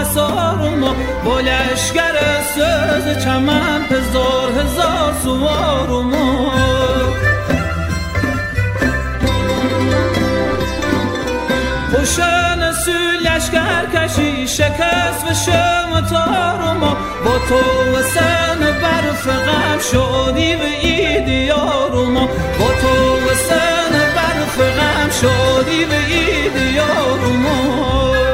سار ما با لشگر سوز چمن هزار سوار ما خوشن سو لشگر کشی شکست و شمتار ما با تو و سن برف غم شادی و ایدیار ما با تو و سن برف غم شادی و ایدیار ما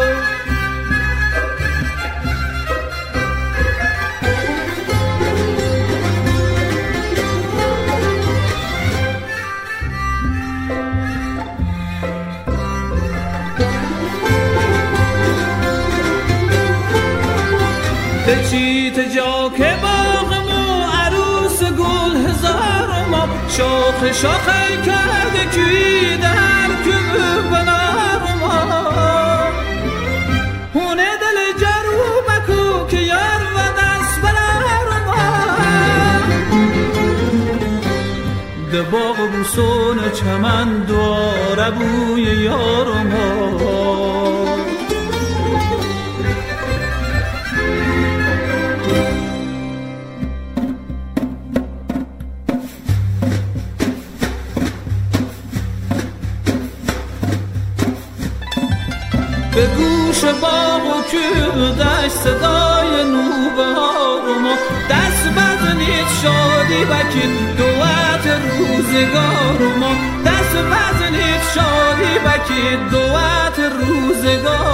بچیت جا که باغ مو عروس گل هزار ما شاخ شاخه کرده کوی در که بنار ما هونه دل جرو بکو که یار و دست بلار ما ده باغ بوسون چمن دواره بوی یار ما به گوش باغ و کودش صدای نوبهار ما دست بزنید شادی بکید دوت روزگار ما دست بزنید شادی بکید دوت روزگار